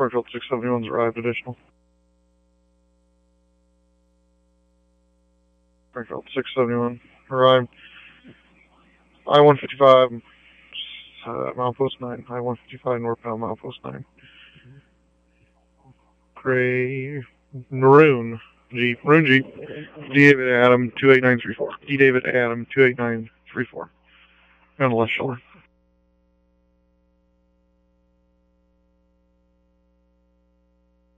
Springfield 671's arrived, additional. Springfield 671 arrived. I-155, milepost 9. I-155 northbound, milepost 9. Gray, maroon Jeep, D. David Adam 28934. D. David Adam 28934. On the left shoulder.